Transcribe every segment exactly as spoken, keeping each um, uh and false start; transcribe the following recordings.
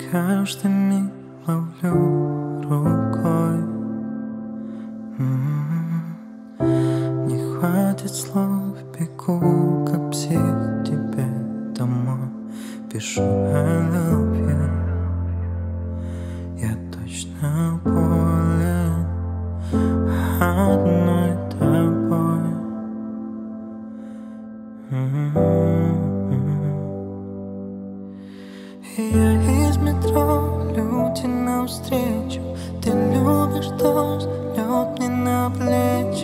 Каждый миг ловлю рукой. М-м-м. Не хватит слов, бегу как псих к тебе домой. Пишу I love you. Я точно болен одной тобой. М-м-м. Я из метро, люди навстречу. Ты любишь дождь, лед мне на плечи.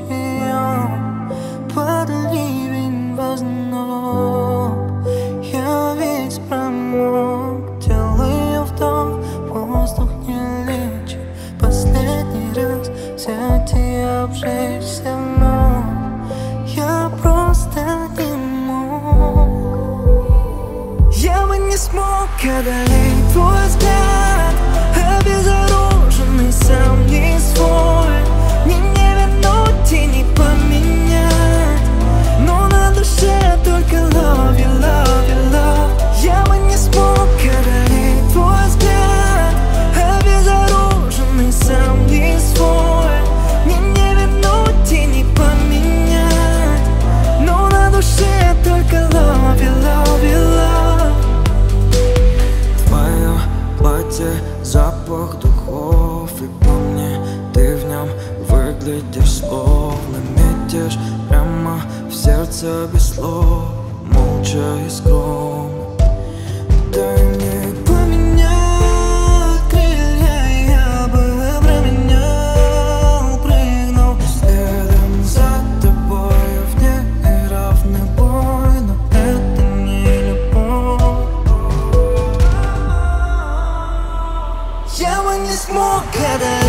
Под ливень возноб я весь промок. Делаю вдох, воздух не лечит. Последний раз взять и обжечься вновь. Я просто не мог. Я бы не смог одолеть твой взгляд, обезоруженный, сам не свой. Мне не вернуть и не поменять, но на душе только love you, love you, love. Я бы не смог одолеть твой взгляд, обезоруженный, сам не свой. Мне не вернуть и не поменять, но на душе только love you, love you, love. Твое платье, запах духов, и по мне ты в нем выглядишь словно метишь прямо в сердце без слов, молча и скромно. Дай мне Поменял крылья, я бы променял, прыгнул следом за тобой в неравный бой, но это не любовь. Я бы не смог это